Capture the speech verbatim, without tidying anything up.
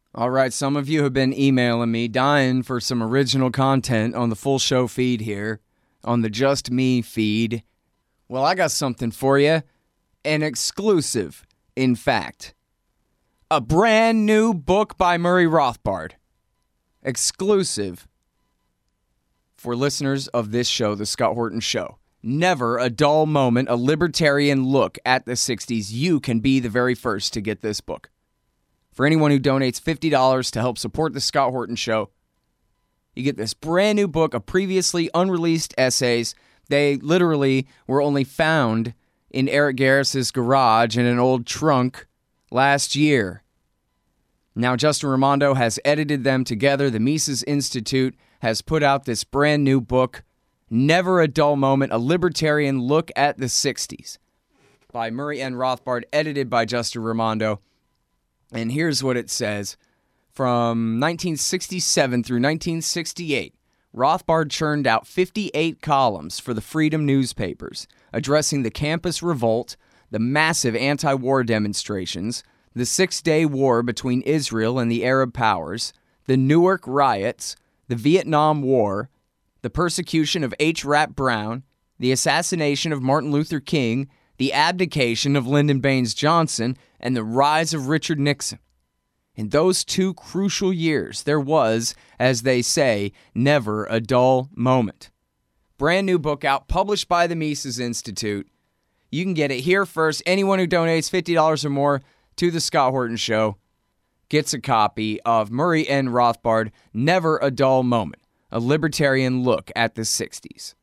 All right, some of you have been emailing me, dying for some original content on the full show feed here, on the Just Me feed. Well, I got something for you. An exclusive, in fact. A brand new book by Murray Rothbard. Exclusive for listeners of this show, The Scott Horton Show. Never a dull moment, a libertarian look at the sixties. You can be the very first to get this book. For anyone who donates fifty dollars to help support The Scott Horton Show, you get this brand new book of previously unreleased essays. They literally were only found in Eric Garris's garage in an old trunk last year. Now Justin Raimondo has edited them together. The Mises Institute has put out this brand new book, Never a Dull Moment, a Libertarian Look at the sixties, by Murray N. Rothbard, edited by Justin Raimondo. And here's what it says. From nineteen sixty-seven through nineteen sixty-eight, Rothbard churned out fifty-eight columns for the Freedom newspapers, addressing the campus revolt, the massive anti-war demonstrations, the Six-Day War between Israel and the Arab powers, the Newark riots, the Vietnam War, the persecution of H. Rap Brown, the assassination of Martin Luther King, the abdication of Lyndon Baines Johnson, and the rise of Richard Nixon. In those two crucial years, there was, as they say, never a dull moment. Brand new book out, published by the Mises Institute. You can get it here first. Anyone who donates fifty dollars or more to The Scott Horton Show gets a copy of Murray N. Rothbard, Never a Dull Moment, a libertarian look at the sixties.